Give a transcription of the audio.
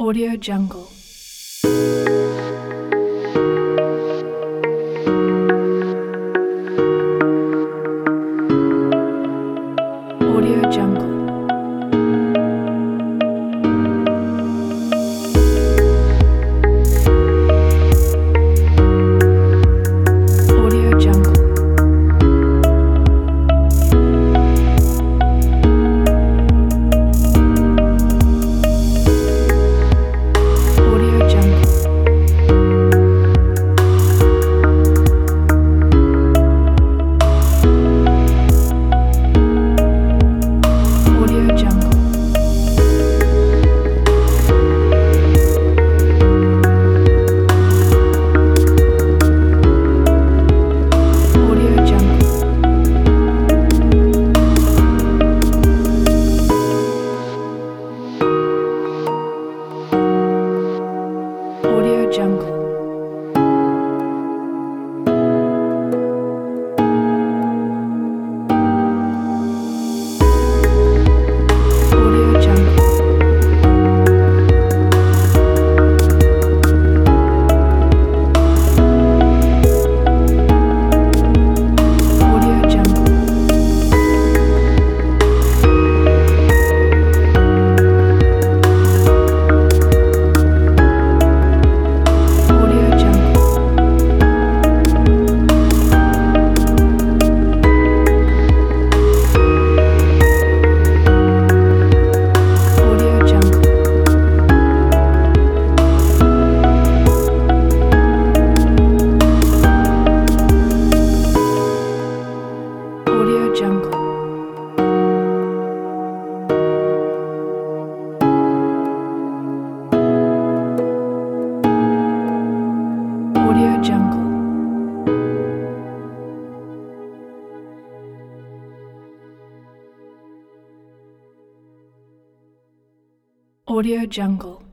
Audio Jungle. Audio Jungle. Audio Jungle. Audio Jungle. Audio Jungle. Audio Jungle. Audio Jungle. Audio Jungle. Audio Jungle. Audio Jungle. Audio Jungle. Audio Jungle. Audio Jungle. Audio Jungle.